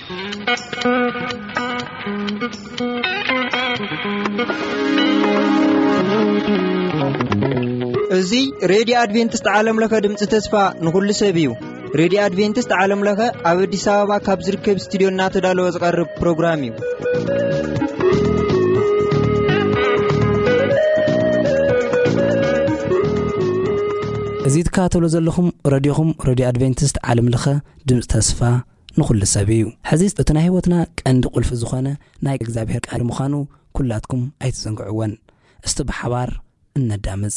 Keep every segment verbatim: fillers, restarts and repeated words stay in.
እዚ ሬዲዮ አድቬንቲስት ዓለም ለኸ ድምጽ ተስፋ ንኹሉ ሰብ እዩ። ሬዲዮ አድቬንቲስት ዓለም ለኸ ኣብ አዲስ አበባ ካብ ዝርከብ ስቱዲዮና ተዳለወ ዝቀርብ ፕሮግራም እዩ። እዚ ተካተሎ ዘለኹም ሬዲዮኹም ሬዲዮ አድቬንቲስት ዓለም ለኸ ድምጽ ተስፋ ንኹሉ ሰብ እዩ። ሕዚ እቲ ናይ ህይወትና ቀንዲ ቁልፊ ዝኾነ ናይ እግዚአብሔር ቃል ምዃኑ ኩላትኩም ኣይትዘንግዕዎን። እስቲ ብሓባር እነዳምጽ።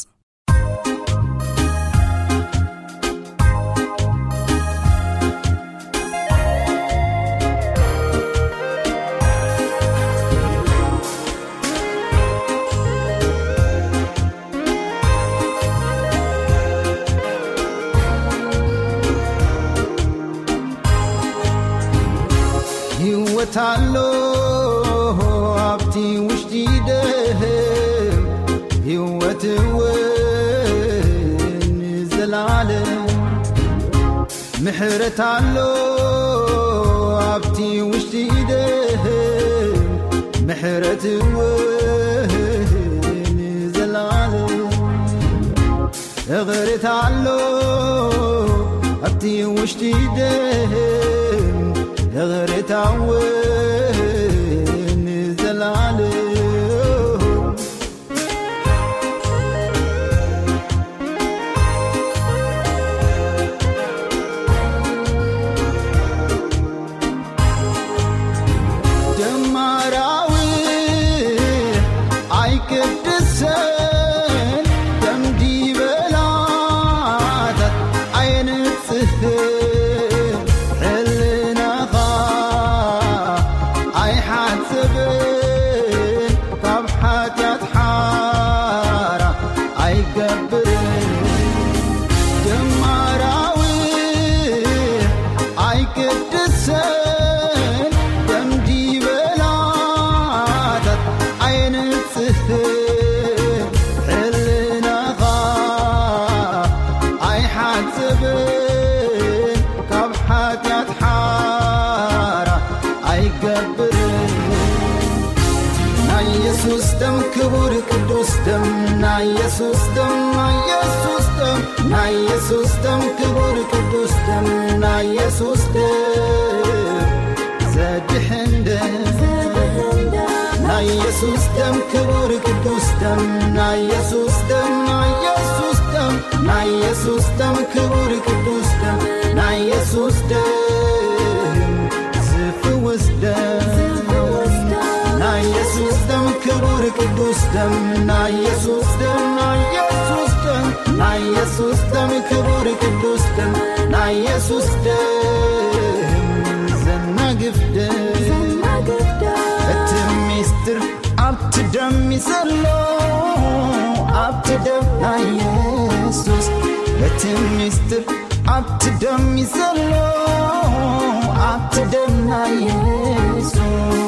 ታሎ አብቲ ውሽቲ ደህም ህይወት ወን ዘላለም ምሕረት አሎ አብቲ ውሽቲ ደህም ምሕረት ወን ዘላለም እግርት አሎ አብቲ ውሽቲ ደህም እግርት ወን ዘላለም ደማራዊ አይቅድሰን ደምዲበላታት አይንጽህ ክቡር ቅዱስ ደም ና ኢየሱስ ደም ና ኢየሱስ ደም ና ኢየሱስ ደም ክቡር ቅዱስ ደም ና ኢየሱስ ደም ዘድሕን ደም ና ኢየሱስ ደም ክቡር ቅዱስ ደም ና ኢየሱስ ደም ና ኢየሱስ ደም ና ኢየሱስ ደም ክቡር ቅዱስ ደም ና ኢየሱስ ደም ዝፍውስ ደም ና ኢየሱስ ደም ክቡር ቅዱስ ደም ና ኢየሱስ ደም ና ኢየሱስ ደም ና ኢየሱስ ደም ክቡር ቅዱስ ደም ና ኢየሱስ ደም ዘናግፍ ደም እቲ ሚስጥር ኣብቲ ደም ይሰሎ ኣብቲ ደም ና ኢየሱስ እቲ ሚስጥር ኣብቲ ደም ይሰሎ ኣብቲ ደም ና ኢየሱስ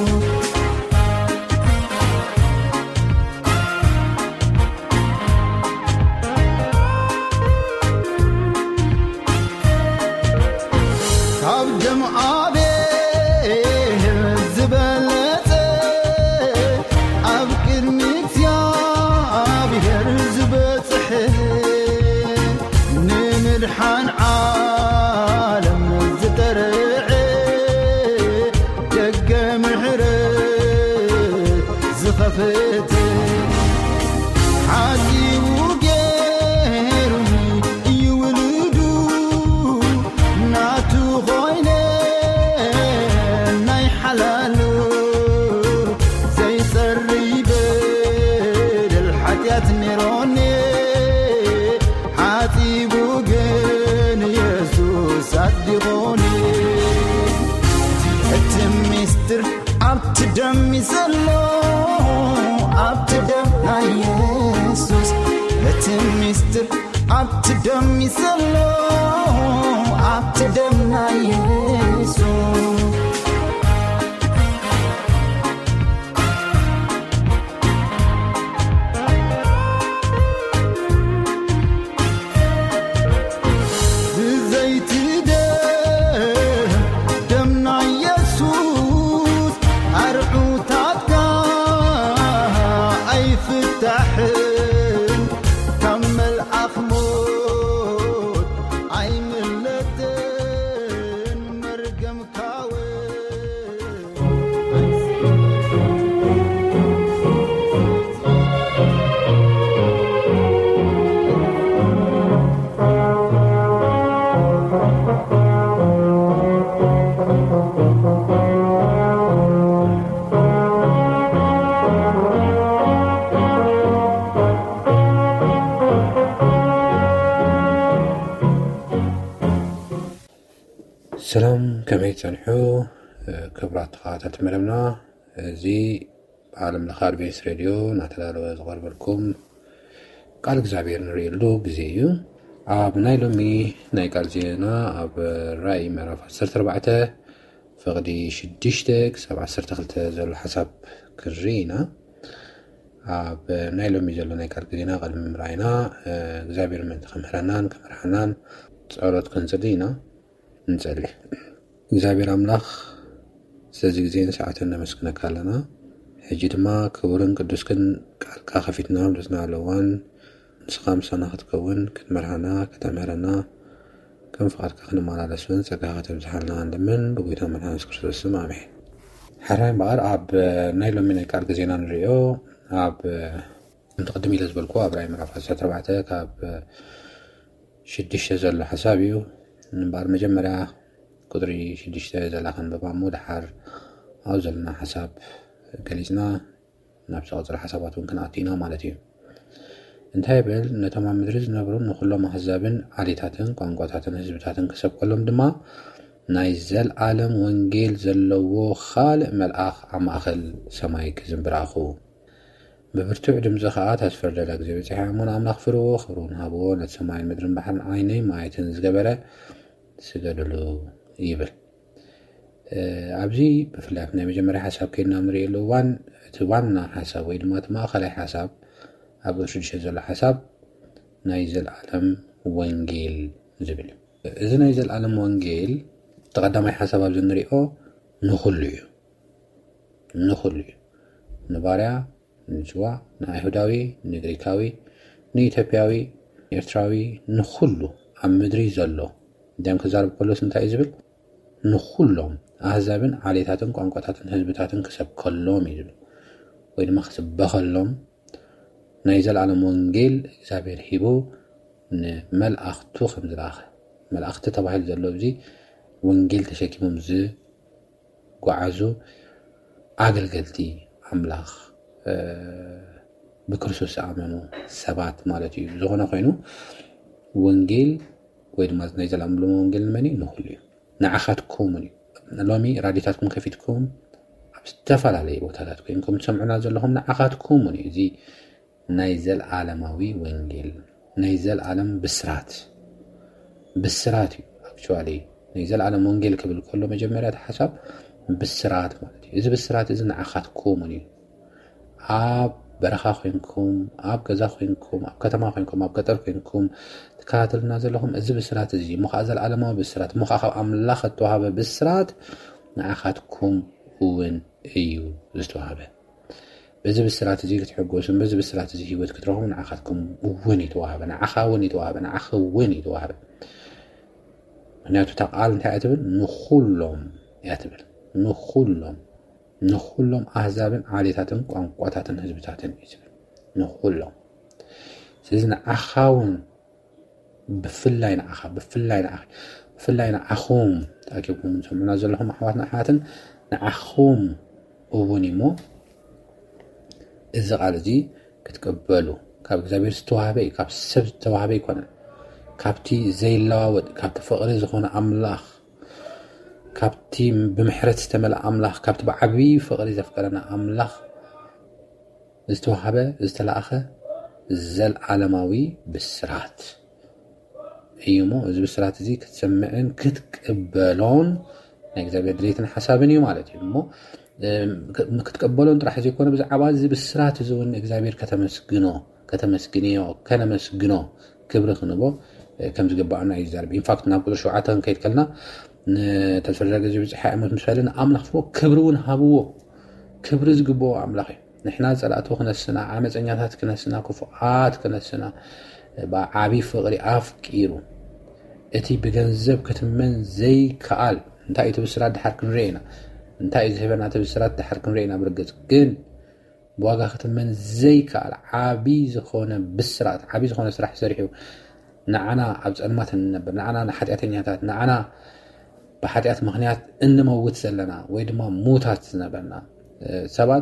ንድሓን ዓለም ዝተርዐ ደገ ምሕረት ዝኸፍት ሓዚቡ ገይሩኒ ይውልዱ ናቱ ኾይነ ናይ ሓላሉ ዘይጸሪ በደል ሓጢአት ነይሮኒ ኣብቲ ደም ይሰሎ ኣብቲ ደም ና ኢየሱስ እቲ ሚስጥር ኣብቲ ደም ይሰሎ ኣብቲ ደም ና ኢየሱስ ብዘይቲ ደም ደም ና ኢየሱስ ሰላም ከመይ ጸንሑ ክብራት ተኸታተልቲ መደብና እዚ ብዓለም ለኸ ኣድቬንቲስት ሬድዮ እናተዳለወ ዝቐርበልኩም ቃል እግዚአብሔር ንሪኢሉ ግዜ እዩ ኣብ ናይ ሎሚ ናይ ቃል ዜና ኣብ ራእይ ምዕራፍ ዓሰርተ ኣርባዕተ ፍቕዲ ሽዱሽተ ክሳብ ዓሰርተ ክልተ ዘሎ ሓሳብ ክርኢና ኣብ ናይ ሎሚ ዘሎ ናይ ቃል ዜና ቅድሚ ምርኣይና እግዚአብሔር ምእንቲ ከምህረናን ከመርሓናን ጸሎት ክንጽልይ ኢና እንጸሊ እግዚአብሔር ኣምላኽ ስለዚ ግዜን ሰዓትን ነመስግነካ ኣለና ሕጂ ድማ ክቡርን ቅዱስክን ቃልካ ከፊትና ብዝናበለ እዋን ንስኻ ምሳና ክትከውን ክትመርሓና ከተምህረና ከም ፍቓድካ ክንመላለስን ፀጋኻ ከተብዝሓልና ንድምን ብጎይታ መድሓኒ የሱስ ክርስቶስ ስም ኣሜን። ሓራይ እምበኣር ኣብ ናይ ሎሚ ናይ ቃል ዜና ንሪኦ ኣብ እንትቅድም ኢለ ዝበልኩ ኣብ ራእይ ምዕራፍ ዓሰርተ ኣርባዕተ ካብ ሽዱሽተ ዘሎ ሓሳብ እዩ እምበኣር መጀመርያ ቁጥሪ ሽዱሽተ ዘላ ከንብባ እሞ ድሓር ኣብ ዘለና ሓሳብ ገሊፅና ናብ ዝቐፅለ ሓሳባት እውን ክንኣትዩና ማለት እዩ። እንታይ ይብል ነቶም ኣብ ምድሪ ዝነብሩ ንኩሎም ኣሕዛብን ዓሌታትን ቋንቋታትን ህዝብታትን ክሰብከሎም ድማ ናይ ዘለኣለም ወንጌል ዘለዎ ካልእ መልኣኽ ኣብ ማእኸል ሰማይ ክዝምብራኹ ብብርቱዕ ድምፂ ከዓ ተስፈርደላ ግዜ በፂሐ እሙን ኣምላኽ ፍርዎ ክብሩን ሃብዎ ነቲ ሰማይን ምድርን ባሕርን ዓይነይ ማየትን ዝገበረ ስገድሉ ይብል። ኣብዚ ብፍላይ ናይ መጀመርያ ሓሳብ ከይድና ንሪኢሉ እዋን እቲ ዋና ሓሳብ ወይ ድማ እቲ ማእኸላይ ሓሳብ ኣብ ሽዱሽተ ዘሎ ሓሳብ ናይ ዘለኣለም ወንጌል ዝብል እዩ። እዚ ናይ ዘለኣለም ወንጌል ተቐዳማይ ሓሳብ ኣብዚ ንሪኦ ንኩሉ እዩ ንኩሉ እዩ ንባርያ ንጅዋ ንኣይሁዳዊ ንግሪካዊ ንኢትዮጵያዊ ንኤርትራዊ ንኩሉ ኣብ ምድሪ ዘሎ እንዲያም ክዛረብ ከሎስ እንታይ እዩ ዝብል ንኩሎም ኣሕዛብን ዓሌታትን ቋንቋታትን ህዝብታትን ክሰብከሎም እዩ ዝብል ወይ ድማ ክስበኸሎም ናይ ዘለኣለም ወንጌል እግዚአብሔር ሂቡ ንመልኣኽቱ ከም ዝለኣኸ መላእኽቲ ተባሂሉ ዘሎ እዚ ወንጌል ተሸኪሞም ዝጓዓዙ ኣገልገልቲ ኣምላኽ ብክርስቶስ ዝኣመኑ ሰባት ማለት እዩ ዝኾነ ኮይኑ ወንጌል ወይ ድማ ናይ ዘለኣለም ወንጌል ንመን እዩ ንኩሉ እዩ ንዓኻትኩም እዩ። ሎሚ ራድዮታትኩም ከፊትኩም ኣብ ዝተፈላለየ ቦታታት ኮይንኩም ትሰምዑና ዘለኹም ንዓኻትኩም እዩ እዚ ናይ ዘለዓለማዊ ወንጌል ናይ ዘለዓለም ብስራት ብስራት እዩ። ኣክቹዋሊ ናይ ዘለዓለም ወንጌል ክብል ከሎ መጀመርያ ሓሳብ ብስራት ማለት እዩ። እዚ ብስራት እዚ ንዓኻትኩም እዩ። ኣብ በረኻ ኮይንኩም ኣብ ገዛ ኮይንኩም ኣብ ከተማ ኮይንኩም ኣብ ገጠር ኮይንኩም ትከታተሉና ዘለኹም እዚ ብስራት እዚ እሞ ከዓ ዘለዓለማዊ ብስራት እሞ ከዓ ካብ ኣምላኽ ዝተዋሃበ ብስራት ንዓኻትኩም እውን እዩ ዝተዋሃበ። በዚ ብስራት እዚ ክትሕጎሱን በዚ ብስራት እዚ ሂወት ክትረኽቡ ንዓኻትኩም እውን የተዋሃበ ንዓኻ እውን የተዋሃበ ንዓኻ እውን የተዋሃበ። ምክንያቱ እታ ቃል እንታይ እያ ትብል ንኩሎም እያ ትብል ንኩሎም ንኩሎም ኣሕዛብን ዓሌታትን ቋንቋታትን ህዝብታትን እዩ ዝብል ንኩሎም። ስለዚ ንዓኻ እውን ብፍላይ ንዓኻ ብፍላይ ንዓኻ ብፍላይ ንዓኹም ተኣኪብኩም ሰምዑና ዘለኹም ኣሕዋትና ኣሕዋትን ንዓኹም እውን እሞ እዚ ቃል እዚ ክትቀበሉ ካብ እግዚአብሔር ዝተዋሃበ እዩ ካብ ሰብ ዝተዋሃበ ይኮነን ካብቲ ዘይለዋወጥ ካብቲ ፍቕሪ ዝኾነ ኣምላኽ ካብቲ ብምሕረት ዝተመልአ ኣምላኽ ካብቲ ብዓብዪ ፍቕሪ ዘፍቀረና ኣምላኽ ዝተዋሃበ ዝተለኣኸ ዘለዓለማዊ ብስራት እዩ እሞ እዚ ብስራት እዚ ክትሰምዕን ክትቅበሎን ናይ እግዚአብሔር ድሌትን ሓሳብን እዩ ማለት እዩ። እሞ ክትቀበሎን ጥራሕ ዘይኮነ ብዛዕባ እዚ ብስራት እዚ እውን እግዚአብሔር ከተመስግኖ ከተመስግንዮ ከነመስግኖ ክብሪ ክንቦ ከም ዝግባአና እዩ ዝዛረብ። ኢንፋክት ናብ ቁጥሪ ሸውዓተ ክንከይድ ከለና ንተስፈረደ ግዜ ብፅሓ ዓመት ምስ በለ ንኣምላኽ ፍሮ ክብሪ እውን ሃብዎ ክብሪ ዝግብኦ ኣምላኽ እዩ። ንሕና ፀላእቱ ክነስና ዓመፀኛታት ክነስና ክፉኣት ክነስና ብዓብዪ ፍቕሪ ኣፍቂሩ እቲ ብገንዘብ ክትመን ዘይከኣል እንታይ እቲ ብስራት ድሓር ክንሪኦ ኢና እንታይ እዩ ዝህበና እቲ ብስራት ድሓር ክንሪኦ ኢና ብርግፅ ግን ብዋጋ ክትመን ዘይከኣል ዓብዪ ዝኾነ ብስራት ዓብዪ ዝኾነ ስራሕ ሰሪሑ ንዓና ኣብ ፀልማት እንነብር ንዓና ንሓጢኣተኛታት ንዓና ብሓጢኣት ምክንያት እንመውት ዘለና ወይ ድማ ሙታት ዝነበርና ሰባት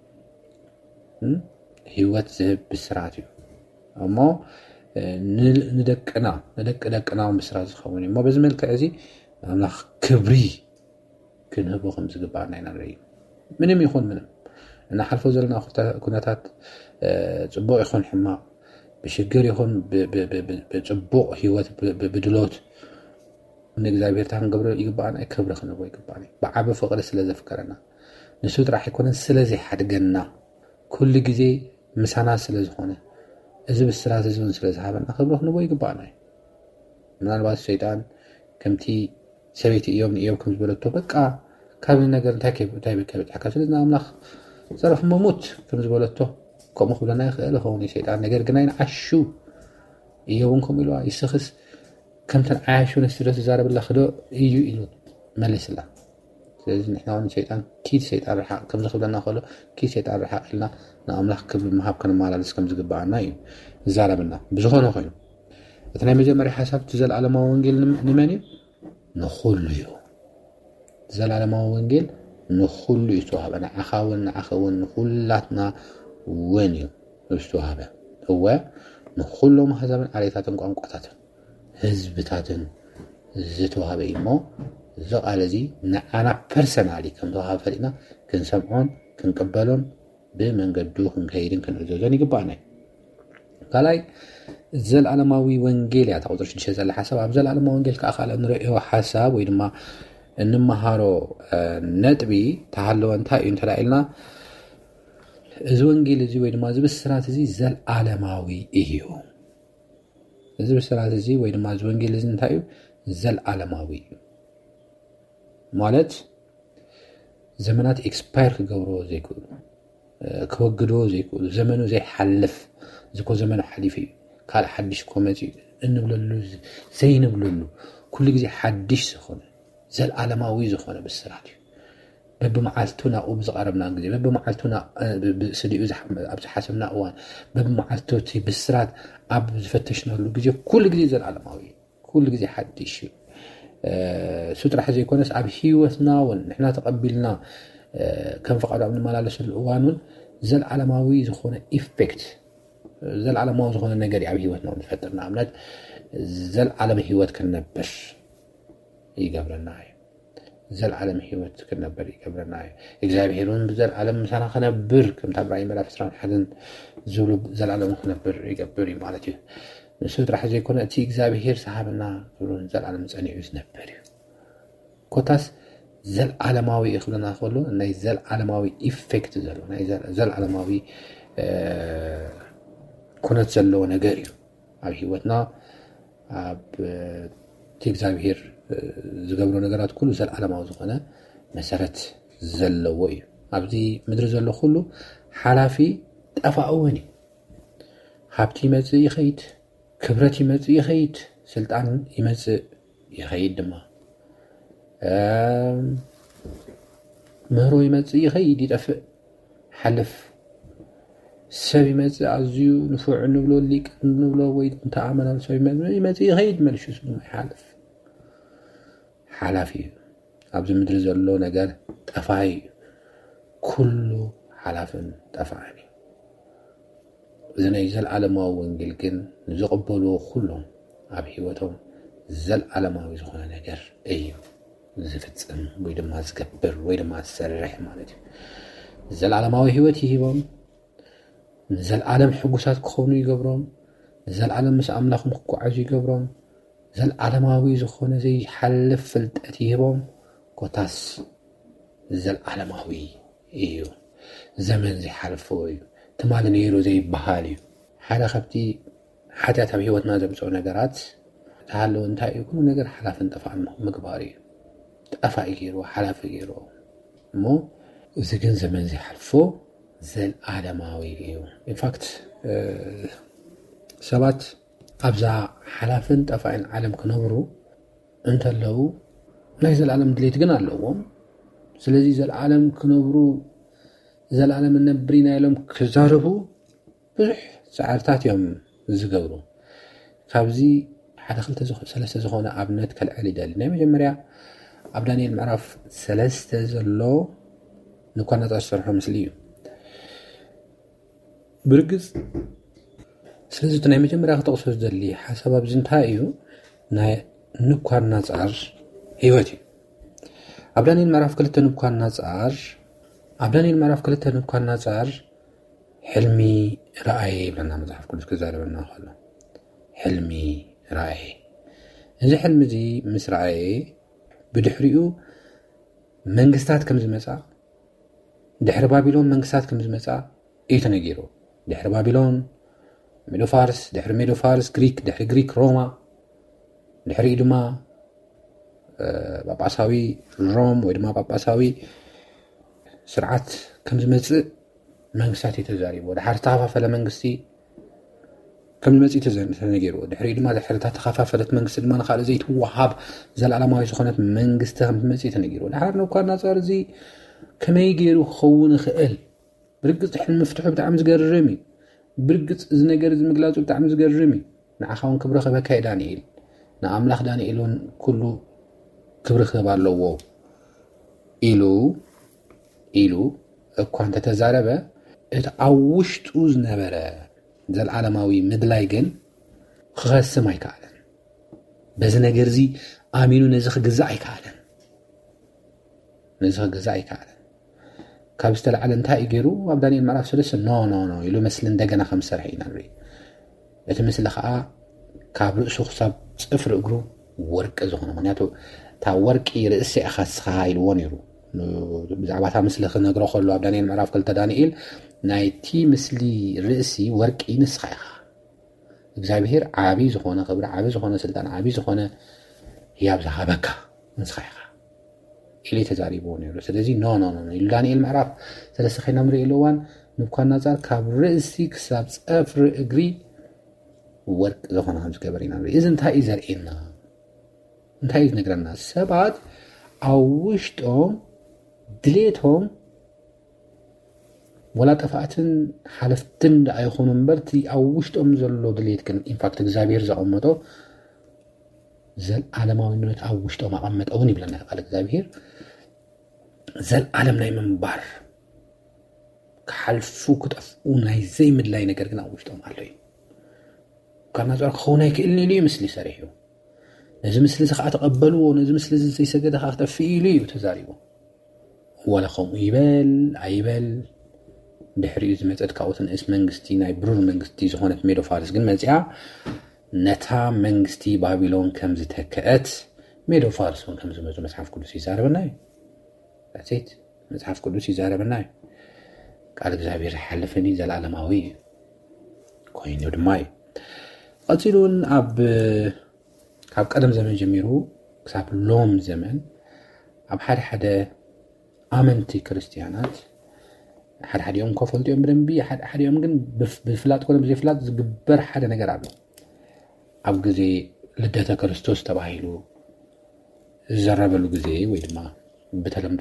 ሂወት ዝህብ ብስራት እዩ እሞ ንደቅና ንደቂ ደቅና ብስራት ዝኸውን እዩ እሞ በዚ መልክዕ እዚ ኣምላኽ ክብሪ ክንህቦ ከም ዝግባአና ኢና ንርኢ ምንም ይኹን ምንም እና ሓልፎ ዘለና ኩነታት ጽቡቕ ይኹን ሕማቕ ብሽግር ይኹን ብጽቡቕ ህይወት ብድሎት ንእግዚአብሔር ታንገብሮ ይግባአና ክብሪ ክንህቦ ይግባአና ብዓቢ ፍቕሪ ስለ ዘፍቀረና ንሱ ጥራሕ ይኮነን ስለዚ ሓድገና ኩሉ ግዜ ምሳና ስለ ዝኾነ እዚ ብስራት እዚ ስለ ዝሃበና ክብሪ ክንህቦ ይግባአና ምናልባት ሸይጣን ከምቲ ሰበይቲ እዮም ንእዮም ከም ዝበለቶ በቃ ካብ ነገር እንታይ እንታይ ከብፅሓካ ስለዚ ኣምላኽ ዘረፍ መሞት ከም ዝበለቶ ከምኡ ክብለና ይኽእል ኸውን ሸይጣን ነገር ግን ኣይን ዓሹ እዮውን ከምኡ ኢልዋ ይስኽስ ከምተን ዓያሹ ነስዶ ዝዛረብላ ክዶ እዩ ኢሉ መለስላ ስለዚ ንሕና እውን ሸይጣን ኪድ ሸይጣን ርሓቕ ከም ዝኽብለና ከሎ ኪድ ሸይጣን ርሓቕ ኢልና ንኣምላኽ ክብሪ ምሃብ ከነመላልስ ከም ዝግባአና እዩ ዝዛረብና ብዝኾነ ኮይኑ እቲ ናይ መጀመርያ ሓሳብ እቲ ዘለኣለማዊ ወንጌል ንመን እዩ ንኹሉ እዩ ዘለኣለማዊ ወንጌል ንኹሉ እዩ ዝተዋህበ ንዓኻ እውን ንዓኸ እውን ንኹላትና እውን እዩ ዝተዋህበ እወ ንኹሎም ኣሕዛብን ዓሌታትን ቋንቋታትን ህዝብታትን ዝተዋህበ እዩ እሞ እዚ ቃል እዚ ንዓና ፐርሰናሊ ከም ተዋህበ ፈሊጥና ክንሰምዖን ክንቅበሎን ብመንገዱ ክንከይድን ክንዕዘዞን ይግባአና ካልኣይ ዘለኣለማዊ ወንጌል እያ ቁጥሪ ሽዱሽተ ዘላ ሓሳብ ኣብ ዘለኣለማዊ ወንጌል ከዓ ካልእ ንሪኦ ሓሳብ ወይ ድማ እንመሃሮ ነጥቢ ተሃለወ እንታይ እዩ እንተዳ ኢልና እዚ ወንጌል እዚ ወይ ድማ እዚ ብስራት እዚ ዘለኣለማዊ እዩ እዚ ብስራት እዚ ወይ ድማ እዚ ወንጌል እዚ እንታይ እዩ ዘለኣለማዊ እዩ ማለት ዘመናት ኤክስፓየር ክገብሮ ዘይክእሉ ክወግዶ ዘይክእሉ ዘመኑ ዘይሓልፍ ዝኮ ዘመኑ ሓሊፍ እዩ ካልእ ሓድሽ ኮመፅ እንብለሉ ዘይንብለሉ ኩሉ ግዜ ሓድሽ ዝኾነ ዘለኣለማዊ ዝኾነ ብስራት እዩ በብመዓልቱ ናብኡ ብዝቐረብና ግዜ በብመዓልቱ ስድኡ ኣብ ዝሓሰብና እዋን በብመዓልቱ እቲ ብስራት ኣብ ዝፈተሽናሉ ግዜ ኩሉ ግዜ ዘለኣለማዊ ኩሉ ግዜ ሓድሽ እዩ እሱ ጥራሕ ዘይኮነስ ኣብ ሂወትና እውን ንሕና ተቐቢልና ከም ፈቃዱ ኣብ ንመላለሰሉ እዋን እውን ዘለኣለማዊ ዝኾነ ኢፌክት ዘለዓለማዊ ዝኾነ ነገር ኣብ ሂወትና ንፈጥር ንኣብነት ዘለዓለም ሂወት ክንነብር ይገብረና እዩ ዘለዓለም ሂወት ክንነብር ይገብረና እዩ እግዚአብሔር እውን ብዘለዓለም ምሳና ክነብር ከም ታብራይ ምዕራፍ عشرة وواحد ዝብሉ ዘለዓለም ክነብር ይገብር እዩ ማለት እዩ ንሱ ጥራሕ ዘይኮነ እቲ እግዚአብሔር ሰሃብና ዝብሉን ዘለዓለም ፀኒዑ ዝነብር እዩ ኮታስ ዘለዓለማዊ ይኽብለና ከሎ ናይ ዘለዓለማዊ ኢፌክት ዘሎ ናይ ዘለዓለማዊ ኩነት ዘለዎ ነገር እዩ ኣብ ሂወትና ኣብ እግዚአብሔር ዝገብሮ ነገራት ኩሉ ዘለዓለማዊ ዝኾነ መሰረት ዘለዎ እዩ ኣብዚ ምድሪ ዘሎ ኩሉ ሓላፊ ጠፋእውን እዩ ሃብቲ ይመጽእ ይኸይድ ክብረት ይመጽእ ይኸይድ ስልጣን ይመጽእ ይኸይድ ድማ ምህሮ ይመጽእ ይኸይድ ይጠፍእ ሓልፍ ሰብ ይመጽእ ኣዝዩ ንፉዕ ንብሎ ሊቅ ንብሎ ወይ እንተኣመናል ሰብ ይመጽእ ይኸይድ መልሹ ስሙ ይሓልፍ ሓላፊ እዩ ኣብዚ ምድሪ ዘሎ ነገር ጠፋይ ኩሉ ሓላፍን ጠፋእን እዩ እዚ ናይ ዘለዓለማዊ ወንጌል ግን ንዝቕበልዎ ኩሎም ኣብ ሂወቶም ዘለዓለማዊ ዝኾነ ነገር እዩ ዝፍጽም ወይ ድማ ዝገብር ወይ ድማ ዝሰርሕ ማለት እዩ ዘለዓለማዊ ሂወት ይሂቦም ዘለዓለም ሕጉሳት ክኾኑ ይገብሮም ዘለዓለም ምስ ኣምላኹም ክጓዓዙ ይገብሮም ዘለዓለማዊ ዝኾነ ዘይሓልፍ ፍልጠት ይሂቦም ኮታስ ዘለዓለማዊ እዩ ዘመን ዘይሓልፎ እዩ ትማሊ ነይሩ ዘይበሃል እዩ ሓደ ካብቲ ሓጢኣት ኣብ ሂወትና ዘምፅኦ ነገራት ተሃለወ እንታይ እዩ ኩሉ ነገር ሓላፍን ጠፋእን ምግባር እዩ ጠፋኢ ገይርዎ ሓላፊ ገይርዎ እሞ እዚ ግን ዘመን ዘይሓልፎ ዘለዓለማዊ እዩ ኢንፋክት ሰባት ኣብዛ ሓላፍን ጠፋእን ዓለም ክነብሩ እንተለው ናይ ዘለዓለም ድሌት ግን ኣለዎም ስለዚ ዘለዓለም ክነብሩ ዘለዓለም ነብሪና ኢሎም ክዛረቡ ብዙሕ ፃዕርታት እዮም ዝገብሩ ካብዚ ሓደ ክልተ ሰለስተ ዝኾነ ኣብነት ከልዕል ይደሊ ናይ መጀመርያ ኣብ ዳንኤል ምዕራፍ ሰለስተ ዘሎ ንኳን ነፃ ዝሰርሖ ምስሊ እዩ ብርግፅ ስለዚ እቲ ናይ መጀመርያ ክተቕሶ ዝደሊ ሓሳብ ኣብዚ እንታይ እዩ ናይ ንኳን ናፃር ህይወት እዩ ኣብ ዳንኤል ምዕራፍ ክልተ ንኳን ናጻር ኣብ ዳንኤል ምዕራፍ ክልተ ንኳን ናጻር ሕልሚ ራእይ ብለና መጽሓፍ ቅዱስ ክዛረበና ከሎ ሕልሚ ራእይ እዚ ሕልሚ እዚ ምስ ራእይ ብድሕሪኡ መንግስታት ከም ዝመጻ ድሕሪ ባቢሎን መንግስታት ከም ዝመጻ እዩ ተነጊሩ ድሕሪ ባቢሎን ሜዶ ፋርስ ድሕሪ ሜዶ ፋርስ ግሪክ ድሕሪ ግሪክ ሮማ ድሕሪ ድማ ጳጳሳዊ ሮም ወይ ድማ ጳጳሳዊ ስርዓት ከም ዝመጽእ መንግስታት የተዛሪቡ ድሕሪ ተኸፋፈለ መንግስቲ ከም ዝመጽእ ተነጊሩ ድሕሪ ድማ ድሕሪ ተኸፋፈለት መንግስቲ ድማ ንኻልእ ዘይትወሃብ ዘለዓለማዊ ዝኾነት መንግስቲ ከም ዝመጽእ ተነጊሩ ድሕሪ ንኳን ናጻር እዚ ከመይ ገይሩ ክኸውን ይኽእል ብርግጽ ሕልሚ ፍትሑ ብጣዕሚ ዝገርም እዩ ብርግጽ እዚ ነገር እዚ ምግላጹ ብጣዕሚ ዝገርም እዩ ንዓኻ እውን ክብሪ ክበካ ዳንኤል ንኣምላኽ ዳንኤል እውን ኩሉ ክብሪ ክህብ ኣለዎ ኢሉ ኢሉ እኳ እንተተዛረበ እቲ ኣብ ውሽጡ ዝነበረ ዘለዓለማዊ ምድላይ ግን ክኸስም ኣይከኣለን በዚ ነገር እዚ ኣሚኑ ነዚ ክግዛእ ኣይከኣለን ነዚ ክግዛእ ኣይከኣለን ካብ ዝተለዓለ እንታይ እዩ ገይሩ ኣብ ዳንኤል ምዕራፍ ሰለስተ ኖ ኖ ኖ ኢሉ ምስሊ እንደገና ከም ዝሰርሐ ኢና ንርኢ እቲ ምስሊ ከዓ ካብ ርእሱ ክሳብ ፅፍሪ እግሩ ወርቂ ዝኾነ ምክንያቱ እታ ወርቂ ርእሲ ኢኻ ንስኻ ኢልዎ ነይሩ ብዛዕባ እታ ምስሊ ክነግሮ ከሎ ኣብ ዳንኤል ምዕራፍ ክልተ ዳንኤል ናይቲ ምስሊ ርእሲ ወርቂ ንስኻ ኢኻ እግዚኣብሔር ዓብይ ዝኾነ ክብሪ ዓብይ ዝኾነ ስልጣን ዓብይ ዝኾነ ህያብ ዝሃበካ ንስኻ ኢኻ ኢሉ ተዛሪብዎ ነይሩ ስለዚ ኖ ኖ ኖ ኢሉ ዳንኤል ምዕራፍ ሰለስተ ኸይና ንሪኦ ኣለዋን ንኳን ናጻር ካብ ርእሲ ክሳብ ፀፍሪ እግሪ ወርቂ ዝኾነ ከም ዝገበረ ኢና ንርኢ እዚ እንታይ እዩ ዘርእየና እንታይ እዩ ዝነግረና ሰባት ኣብ ውሽጦም ድሌቶም ወላ ጠፋእትን ሓለፍትን ኣይኹኑ እምበር እቲ ኣብ ውሽጦም ዘሎ ድሌት ግን ኢንፋክት እግዚኣብሔር ዘቐመጦ ዘለዓለማዊነት ኣብ ውሽጦም ኣቐመጠ እውን ይብለና ቃል እግዚኣብሔር ዘለዓለም ናይ ምንባር ክሓልፉ ክጠፍኡ ናይ ዘይምድላይ ነገር ግን ኣብ ውሽጦም ኣሎ እዩ ካብ ናጻር ክኸውን ኣይክእልን ኢሉ እዩ ምስሊ ሰሪሑ ነዚ ምስሊ እዚ ከዓ ተቐበልዎ ነዚ ምስሊ እዚ ዘይሰገደ ከዓ ክጠፍእ ኢሉ እዩ ተዛሪቡ ወላ ከምኡ ይበል ኣይበል ድሕሪኡ ዝመፀት ካብኡ ንእስ መንግስቲ ናይ ብሩር መንግስቲ ዝኾነት ሜዶ ፋርስ ግን መፂኣ ነታ መንግስቲ ባቢሎን ከም ዝተከአት ሜዶ ፋርስ እውን ከም ዝመፁ መጽሓፍ ቅዱስ ይዛረበና እዩ ሴት መጽሓፍ ቅዱስ ይዛረበና እዩ ቃል እግዚኣብሔር ዝሓልፍኒ ዘለዓለማዊ ኮይኑ ድማ እዩ ቀፂሉ እውን ኣብ ካብ ቀደም ዘመን ጀሚሩ ክሳብ ሎም ዘመን ኣብ ሓደ ሓደ ኣመንቲ ክርስቲያናት ሓደ ሓዲኦም ኮ ፈልጥዮም ብደንቢ ሓደ ሓዲኦም ግን ብፍላጥ ኮነ ብዘይፍላጥ ዝግበር ሓደ ነገር ኣሎ ኣብ ግዜ ልደተ ክርስቶስ ተባሂሉ ዝዘረበሉ ግዜ ወይ ድማ ብተለምዶ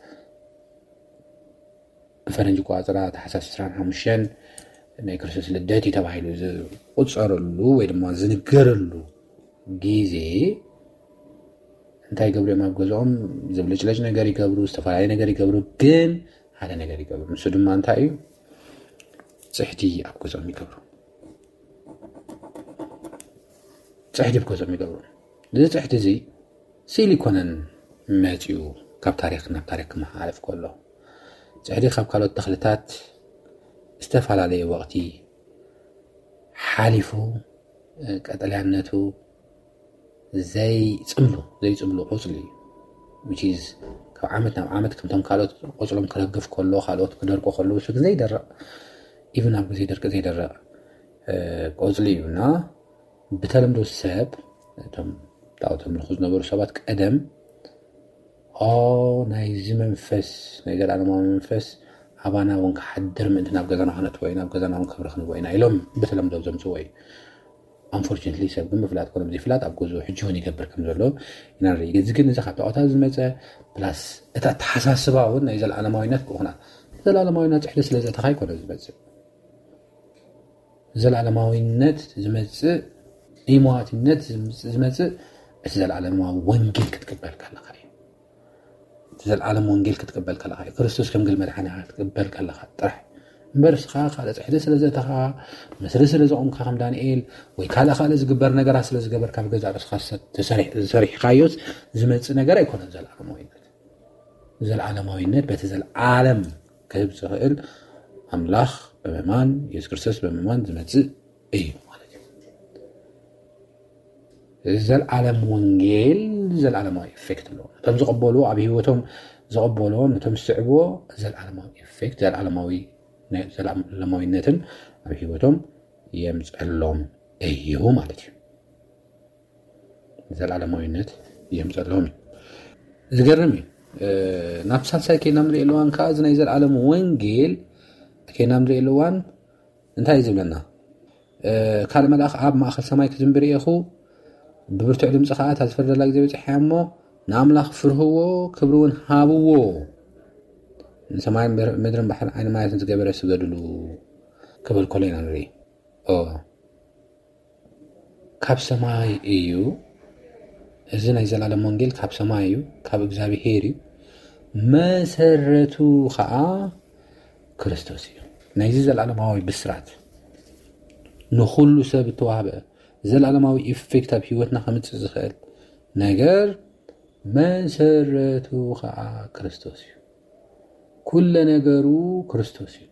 ብፈረንጂ ቋፅራ ታሕሳስ عشرين وخمسة ናይ ክርስቶስ ልደት ተባሂሉ ዝቁፀረሉ ወይ ድማ ዝንገረሉ ግዜ እንታይ ገብሩ ኣብ ገዝኦም ዝብልጭልጭ ነገር ይገብሩ ዝተፈላለዩ ነገር ይገብሩ ግን ሓደ ነገር ይገብሩ ንሱ ድማ እንታይ እዩ ጽሕቲ ኣብ ገዝኦም ይገብሩ ጽሕቲ ኣብ ገዝኦም ይገብሩ እዚ ጽሕቲ እዚ ሲሊኮንን መፅኡ ካብ ታሪክ ናብ ታሪክ መሓለፍ ከሎ ጽሕቲ ካብ ካልኦት ተኽልታት ዝተፈላለዩ ወቅቲ ሓሊፉ ቀጠልያነቱ ዘይ ጽምሉ ዘይ ጽምሉ ቆጽሊ which is ካብ ዓመት ናብ ዓመት ከምቶም ካልኦት ቆጽሎም ክረግፍ ከሎ ካልኦት ክደርቁ ከሎ እሱ ግዜ ይደረቕ even ኣብ ግዜ ደርቅ ዘይደረቕ ቆጽሊ እና ብተለምዶ ሰብ እቶም ታውቶም ልኹ ዝነበሩ ሰባት ቀደም ኦ ናይ ዝመንፈስ ናይ ዘለዓለማዊ መንፈስ ኣባና እውን ክሓድር ምእንቲ ናብ ገዛና ክነእትዎ ኢና ናብ ገዛና እውን ክብረኽንዎ ኢና ኢሎም ብተለምዶ ዘምፅዎ እዩ unfortunately ሰብ ግን ብፍላጥ ኮነ ብዘይፍላጥ ኣብ ገዝኡ ሕጂ እውን ይገብር ከም ዘሎ ኢና ንርኢ እዚ ግን እዚ ካብ ጣዖታት ዝመፀ ፕላስ እታ ተሓሳስባ እውን ናይ ዘለዓለማዊነት ክኾና ዘለዓለማዊነት ፅሕዲ ስለ ዘእተኻ ይኮነ ዝመፅእ ዘለዓለማዊነት ዝመፅእ ኢሞዋትነት ዝመፅእ እቲ ዘለዓለማዊ ወንጌል ክትቅበል ከለኻ እዩ እቲ ዘለዓለም ወንጌል ክትቅበል ከለኻ እዩ ክርስቶስ ከም ግል መድሓኒኻ ክትቅበል ከለኻ ጥራሕ برسخا خالص حدا سلازتها مسرس سلازقومك كم دانيال ወይ ካላ ካለ ዝግበር ነገር ስለ ዝገበር ካብ ገዛ ርስኻ ተሰሪሕ ተሰሪሕ ካዮስ ዝመጽ ነገር አይኮነን ዘላለማዊነት ዘላለማዊነት በተዘላለም ከብ ዝኽእል አምላኽ በመማን ኢየሱስ ክርስቶስ በመማን ዝመጽ እዩ ማለት ነው ዘላለም ወንጌል ዘላለማዊ ኢፌክት ነው ተም ዝቀበሉ ኣብ ህይወቶም ዝቀበሉ ነቶም ስዕቦ ዘላለማዊ ኢፌክት ዘላለማዊ ዘላለማዊነትን ኣብ ህይወቶም የምጽሎም እዩ ማለት ነው ዘላለማዊነት የምጽሎም ዝገርም ናብሳልሳይ ከናም ለኤልዋን ካዝ ናይ ዘላለም ወንጌል ከናም ለኤልዋን እንታይ ዝብለና ካል መልአኽ ኣብ ማእኸል ሰማይ ክዝምብር ኢኹ ብብርቱዕ ድምጽ ከዓ ታዝፈደላ ግዜ በጽሕያሞ ናምላኽ ፍርህዎ ክብሩን ሃብዎ ሰማይ ምድርን ባሕር ዓይን ማየትን ዝገበረ ስገድሉ ክብል ኮለና ንሪ ኦ ካብ ሰማይ እዩ እዚ ናይ ዘላለም ወንጌል ካብ ሰማይ እዩ ካብ እግዚአብሔር እዩ መሰረቱ ከዓ ክርስቶስ እዩ ናይ ዘላለማዊ ብስራት ንኹሉ ሰብ ተዋህበ ዘላለማዊ ኢፌክት ኣብ ህይወትና ከምጽእ ዝኽእል ነገር መሰረቱ ከዓ ክርስቶስ እዩ ኩሉ ነገሩ ክርስቶስ እዩ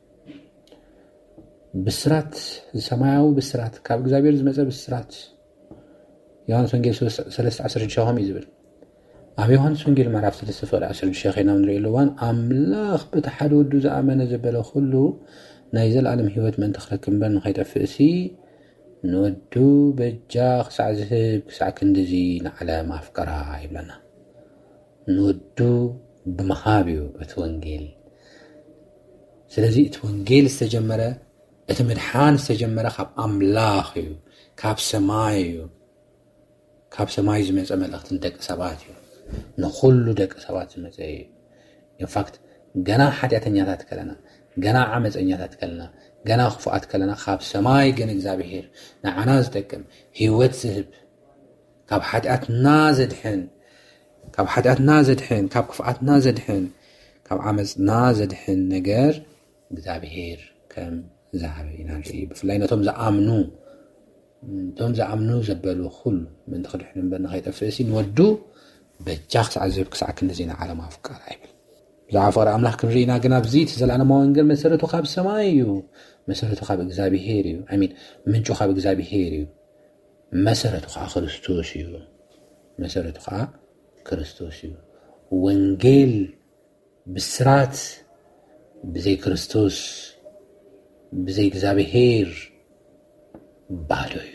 ብስራት ሰማያዊ ብስራት ካብ እግዚአብሔር ዝመጸ ብስራት ዮሐንስ ወንጌል ثلاثة عشر ሸሆም ይዝብል ኣብ ዮሐንስ ወንጌል ምዕራፍ ثلاثة عشر ሸኸና ንሪኢልዋን አምላኽ በተሓደ ወዱ ዝኣመነ ዘበለ ሁሉ ናይ ዘላለም ህይወት መን ተኽረክምበር ንኸይጠፍእሲ ንወዱ በጃ ክሳዕ ዝህብ ክሳዕ ክንድዚ ንዓለም ኣፍቀራ ይብለና ንወዱ ብምሃብ እዩ እቲ ወንጌል ስለዚ እቲ ወንጌል ዝተጀመረ እቲ ምድሓን ዝተጀመረ ካብ ኣምላኽ እዩ ካብ ሰማይ እዩ ካብ ሰማይ ዝመጸ መልእኽትን ደቂ ሰባት እዩ ንኹሉ ደቂ ሰባት ዝመጸ እዩ ኢንፋክት ገና ሓጢአተኛታት ከለና ገና ዓመፀኛታት ከለና ገና ክፉኣት ከለና ካብ ሰማይ ግን እግዚአብሔር ንዓና ዝጠቅም ህይወት ዝህብ ካብ ሓጢአትና ዘድሕን ካብ ሓጢአትና ዘድሕን ካብ ክፉኣትና ዘድሕን ካብ ዓመፅና ዘድሕን ነገር እግዚአብሔር ከም ዝሃበ ኢና ንርኢ ብፍላይ ነቶም ዝኣምኑ ቶም ዝኣምኑ ዘበሉ ኩሉ ምን ተኽድሕን በና ከይጠፍእሲ ንወዱ በጃኽ ክሳዕ ዝህብ ክሳዕ ክንድዚ ንዓለም ኣፍቃር ይብል ብዛዕባ ኣምላኽ ክንሪኢና ግን ኣብዚ እቲ ዘለኣለማዊ ወንጌል መሰረቱ ካብ ሰማይ እዩ መሰረቱ ካብ እግዚአብሔር እዩ አሚን ምንጩ ካብ እግዚአብሔር እዩ መሰረቱ ከዓ ክርስቶስ እዩ መሰረቱ ከዓ ክርስቶስ እዩ ወንጌል ብስራት ብዘይ ክርስቶስ ብዘይ እግዚአብሔር ባዶ እዩ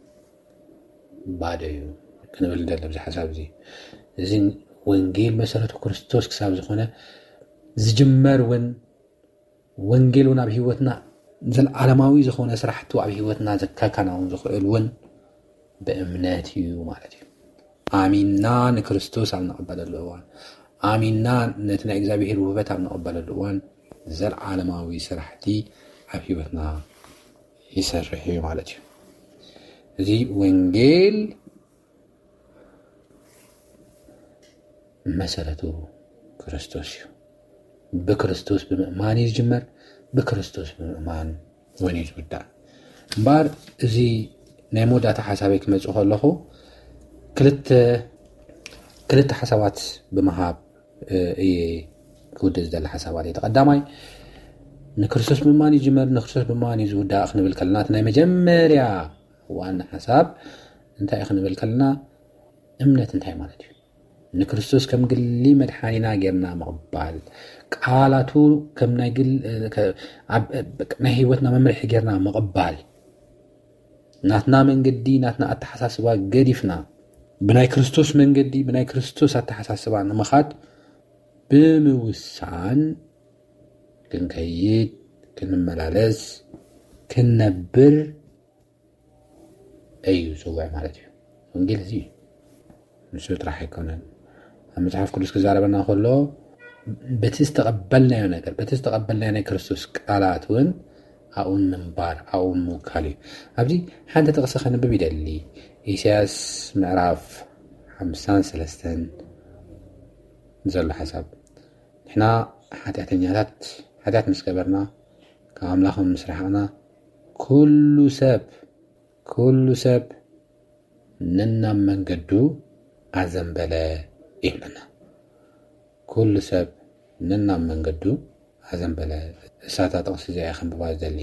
ባዶ እዩ ክንብል ደለ ብዛ ሓሳብ እዚ እዚ ወንጌል መሰረቱ ክርስቶስ ክሳብ ዝኾነ ዝጅመር ውን ወንጌል ውን ኣብ ህይወትና ዘለዓለማዊ ዝኾነ ስራሕቱ ኣብ ህይወትና ዘካካናውን ዝኽእል ውን በእምነት እዩ ማለት እዩ አሚንና ንክርስቶስ ኣብ ነቐበለሉ እዋን አሚንና ነቲ ናይ እግዚአብሔር ውህበት ኣብ ነቐበለሉ እዋን ዘለዓለማዊ ስራሕቲ ኣብ ህይወትና ይሰርሕ እዩ ማለት እዩ እዚ ወንጌል መሰረቱ ክርስቶስ እዩ በክርስቶስ በመእማን ይጅመር በክርስቶስ በመእማን ወን ይዝውዳእ እምበር እዚ ናይ ሞዳታ ሓሳበይ ክመጽእ ከለኹ ክልተ ክልተ ሓሳባት ብምሃብ እየ ክውድእ ዝደለ ሓሳባት እየ ተቐዳማይ ንክርስቶስ በመእማን ይጅመር ንክርስቶስ በመእማን ይዝውዳእ ክንብል ከለና ናይ መጀመርያ ዋና ሓሳብ እንታይ ክንብል ከለና እምነት እንታይ ማለት እዩ ንክርስቶስ ከም ግሊ መድሓኒና ጌርና መቕባል ቃላቱ ከም ናይ ግል ናይ ህይወትና መምርሒ ጌርና መቕባል ናትና መንገዲ ናትና ኣተሓሳስባ ገዲፍና ብናይ ክርስቶስ መንገዲ ብናይ ክርስቶስ ኣተሓሳስባ ንምኻድ ብምውሳን ክንከይድ ክንመላለስ ክንነብር እዩ ዝውዕ ማለት እዩ ወንጌል እዚ ንሱ ጥራሕ ኣይኮነን ኣብ መጽሓፍ ቅዱስ ክዛረበና ከሎ በቲ ዝተቐበልናዮ ነገር በቲ ዝተቐበልናዮ ናይ ክርስቶስ ቃላት ውን ኣብኡ ምንባር ኣብኡ ምውካል እዩ ኣብዚ ሓንቲ ጥቕሲ ከንብብ ይደሊ ኢሳያስ ምዕራፍ ሓምሳን ሰለስተን ዘሎ ሓሳብ ንሕና ሓጢአተኛታት ሓጢአት ምስ ገበርና كأملاخ مسرحنا كل سب كل سب ننا من قدو عزم بلا إبلنا كل سب ننا من قدو عزم بلا ساعة تقصي زي أخم ببعض ذلي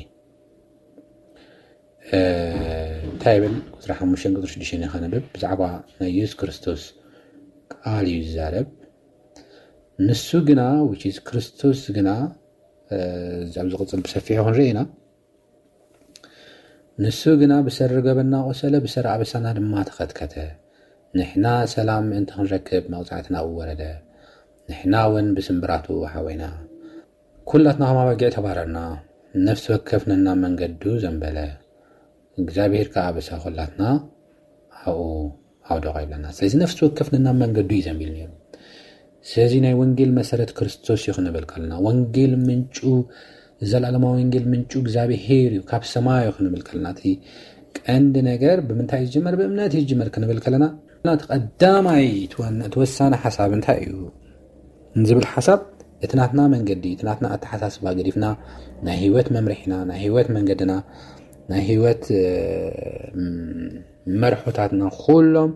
أه... تايبل راح مشان قدرش ديشيني خانبب بزعبا نيوز كريستوس قال يزارب نسو قنا which is كريستوس قنا زعب زغطل بسفيه هنرينا نسو قنا بسر قبلنا وسلا بسر عبسانا لما تخدكته نحنا سلام انت هنركب موضعتنا أولده نحنا ون بسنبراتو وحاوينا كلتنا هما بقى تبارنا نفس وكفنا من قدو زنبله እግዚአብሔር ከአበሳ ሁላትና አው አው ደጋይለና ስለዚህ ነፍስ ወከፍንና መንገዱ ይዘምብል ነው ስለዚህ ናይ ወንጌል መሰረት ክርስቶስ ይኹን በልካልና ወንጌል ምንጩ ዘላለማዊ ወንጌል ምንጩ እግዚአብሔር ካብ ሰማይ ይኹን በልካልና ቲ ቀንድ ነገር በመንታይ ይጀመር በእምነት ይጀመር ከነበልከለና እና ተቀዳማይ ተወሳነ ሐሳብ እንታይ እዩ እንዝብል ሐሳብ እትናትና መንገዲ እትናትና አተሐሳስባ ገዲፍና ናይ ህይወት መምርሕና ናይ ህይወት መንገድና ናይ ህይወት መርሑታትና ሁሉም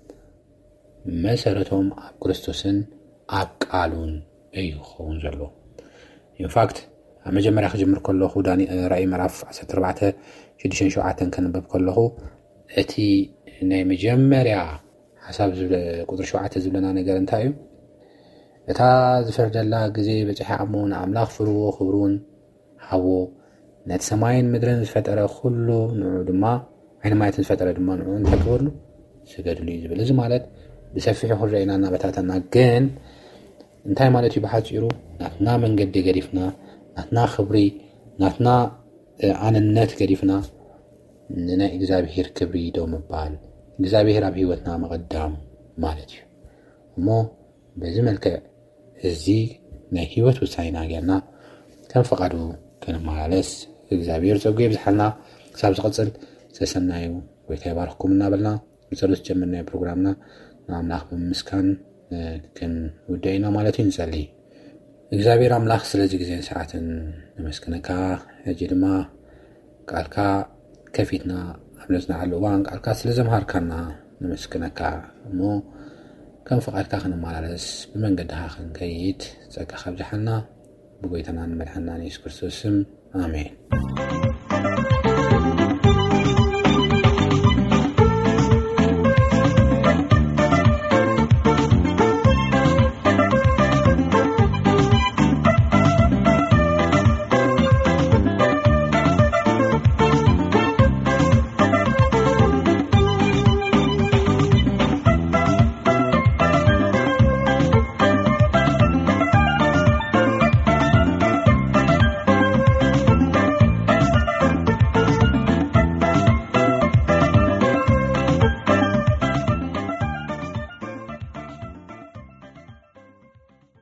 መሰረቶም ኣብ ክርስቶስን ኣብ ቃሉን እዩ ኾን ዘሎ ኢንፋክት መጀመሪያ ክጀምር ከለኹ ዳኒ ራእይ ምዕራፍ ዓሰርተ ኣርባዕተ ሽዱሽተ ሸውዓተ ከንበብ ከለኹ እቲ ናይ መጀመሪያ ሐሳብ ቁጥር ሸውዓተ ዝብለና ነገር እንታይ እዩ እታ ዝፈርደላ ግዜ በጽሐ ኣሞን ኣምላኽ ፍርዎ ክብሩን ሃቦ نت سماين مدرن فترة كله نوع دما إحنا ما يتن فترة دما نوع نتكبرله سجد لي زبل لازم مالت بسفيه حرينا أنا بتاعتنا جن انتهي مالتي بحاجة يرو نحنا من قد قريفنا نحنا خبري نحنا عن النت قريفنا إننا إجزابير كبري دوم بال إجزابير أبي وتنا مقدام مالتي مو بزملك الزي نهيوت وسعينا جنا كان فقدوا كان معلس እግዚአብሔር ጸጋው ይብዛልና ሳብ ዝቀጽል ተሰናዩ ወይ ተባረኩምና በልና ምሰሉስ ጀምርና ፕሮግራምና አምላክ በመስካን ከን ወደይና ማለት እንጸልይ እግዚአብሔር አምላክ ስለዚህ ጊዜ ሰዓትን መስከነካ እጅድማ ቃልካ ከፊትና አብለዝና አለዋን ቃልካ ስለዘምሃርካና መስከነካ ሞ كان فقط كان معلس بمنقد هاخن كيد ጸጋ خبجحنا بقيتنا ملحنا نيس كرسوسم آمين